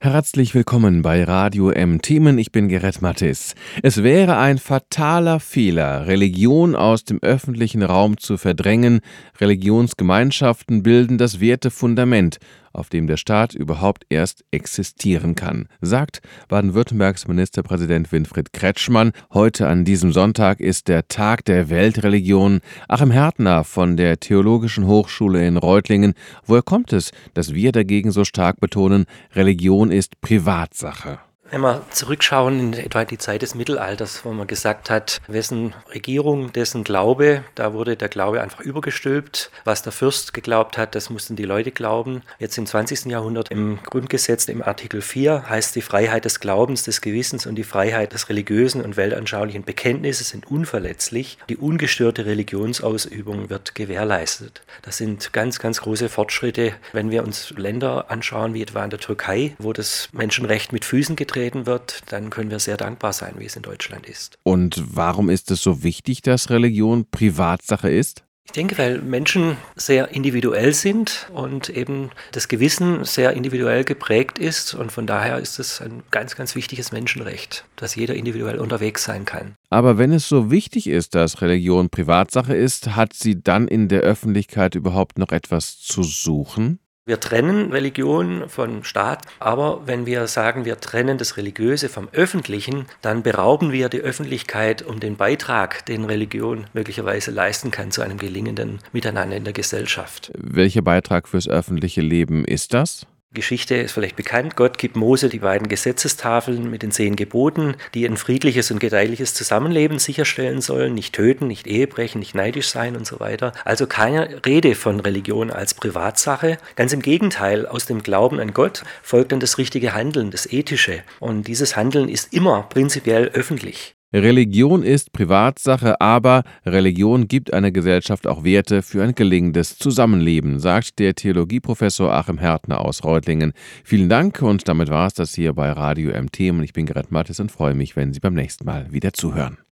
Herzlich willkommen bei Radio M Themen. Ich bin Gerrit Mattis. Es wäre ein fataler Fehler, Religion aus dem öffentlichen Raum zu verdrängen. Religionsgemeinschaften bilden das Wertefundament, auf dem der Staat überhaupt erst existieren kann, sagt Baden-Württembergs Ministerpräsident Winfried Kretschmann. Heute an diesem Sonntag ist der Tag der Weltreligion. Achim Härtner von der Theologischen Hochschule in Reutlingen. Woher kommt es, dass wir dagegen so stark betonen, Religion ist Privatsache? Wenn wir zurückschauen in etwa die Zeit des Mittelalters, wo man gesagt hat, wessen Regierung, dessen Glaube, da wurde der Glaube einfach übergestülpt. Was der Fürst geglaubt hat, das mussten die Leute glauben. Jetzt im 20. Jahrhundert im Grundgesetz, im Artikel 4, heißt die Freiheit des Glaubens, des Gewissens und die Freiheit des religiösen und weltanschaulichen Bekenntnisses sind unverletzlich. Die ungestörte Religionsausübung wird gewährleistet. Das sind ganz, ganz große Fortschritte, wenn wir uns Länder anschauen, wie etwa in der Türkei, wo das Menschenrecht mit Füßen getreten wird, dann können wir sehr dankbar sein, wie es in Deutschland ist. Und warum ist es so wichtig, dass Religion Privatsache ist? Ich denke, weil Menschen sehr individuell sind und eben das Gewissen sehr individuell geprägt ist und von daher ist es ein ganz, ganz wichtiges Menschenrecht, dass jeder individuell unterwegs sein kann. Aber wenn es so wichtig ist, dass Religion Privatsache ist, hat sie dann in der Öffentlichkeit überhaupt noch etwas zu suchen? Wir trennen Religion vom Staat, aber wenn wir sagen, wir trennen das Religiöse vom Öffentlichen, dann berauben wir die Öffentlichkeit um den Beitrag, den Religion möglicherweise leisten kann zu einem gelingenden Miteinander in der Gesellschaft. Welcher Beitrag fürs öffentliche Leben ist das? Geschichte ist vielleicht bekannt. Gott gibt Mose die beiden Gesetzestafeln mit den 10 Geboten, die ein friedliches und gedeihliches Zusammenleben sicherstellen sollen. Nicht töten, nicht Ehebrechen, nicht neidisch sein und so weiter. Also keine Rede von Religion als Privatsache. Ganz im Gegenteil, aus dem Glauben an Gott folgt dann das richtige Handeln, das Ethische. Und dieses Handeln ist immer prinzipiell öffentlich. Religion ist Privatsache, aber Religion gibt einer Gesellschaft auch Werte für ein gelingendes Zusammenleben, sagt der Theologieprofessor Achim Härtner aus Reutlingen. Vielen Dank und damit war es das hier bei Radio M Themen. Ich bin Gerrit Mattis und freue mich, wenn Sie beim nächsten Mal wieder zuhören.